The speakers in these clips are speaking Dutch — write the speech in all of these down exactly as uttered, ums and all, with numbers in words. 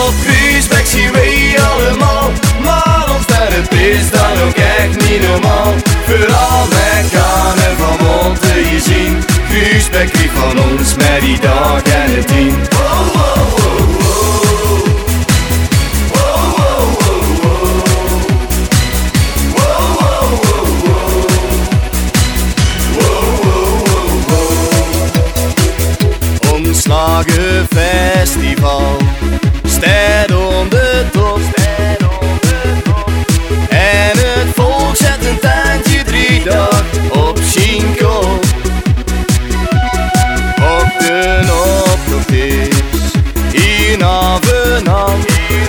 op Gruisbeek zien wij allemaal, maar ons dorp is dan ook echt niet normaal. Vooral met carnaval moeten je zien, Gruisbeek kriegt van ons met die dag en het tien. Wow, wow, wow, wow. Wow, wow, wow, wow. Wow, wow, wow, wow. Wow, wow, wow, wow. Omslagen festival, stad onder top. En het volk zet een tuintje drie dag op Schinkel. Op de oproep is hier naar Venand.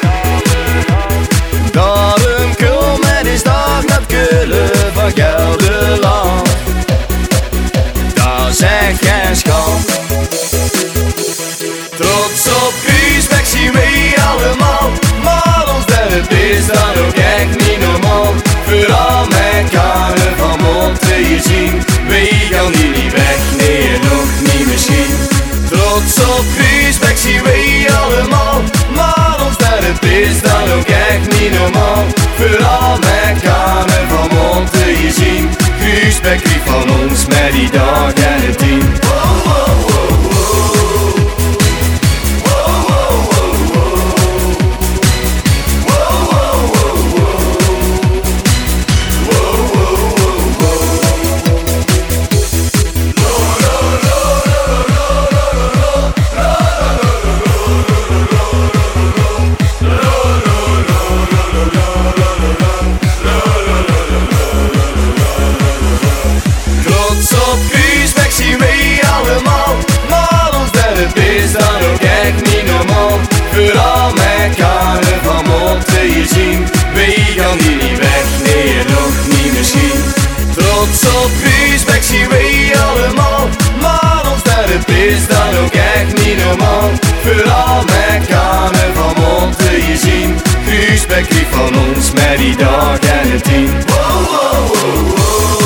Daarom kom het is dag naar Keulen van Gelderland. Daar zeg geen schand. Trots op Gruisbeek zien wij allemaal, maar ons dorp is dan ook echt niet normaal. Vooral met carnaval moeten je zien, wij gaan hier niet weg, nee nog niet misschien. Trots op Gruisbeek zien wij allemaal, maar ons dorp is dan ook echt niet normaal. Vooral met carnaval moeten je zien, Gruisbeek kriegt van ons met die dag en het tien. Wow, wow, wow, wow. Op Gruisbeek zien wij allemaal, maar ons dorp is dan ook echt niet normaal. Vooral met carnaval moeten je zien, wij gaan hier niet weg, nee nog niet misschien. Trots op Gruisbeek zien wij allemaal, maar ons dorp is dan ook echt niet normaal. Vooral met carnaval moeten je zien, Gruisbeek kriegt van ons met die dag en het tien. Wow, wow, wow, wow.